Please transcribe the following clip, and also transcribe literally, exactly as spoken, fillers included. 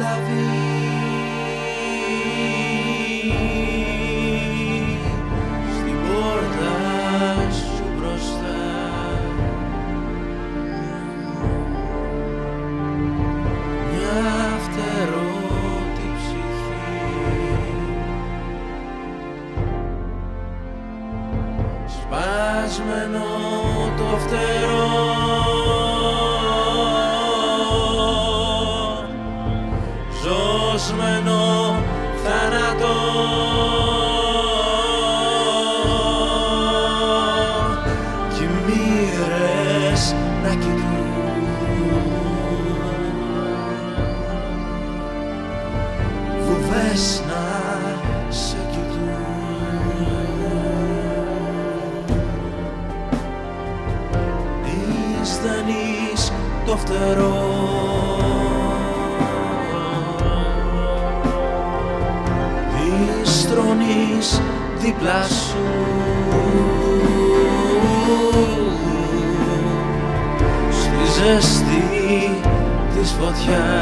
λαβή. Στην πόρτα σου μπροστά μια φτερώτη ψυχή, σπασμένο το φτερό, ζωσμένο θάνατο, κι οι μοίρες να κοιτούν, βουβές να σε κοιτούν. Ισδανείς το φτερό, στρώνεις δίπλα σου, στη ζεστή της φωτιάς.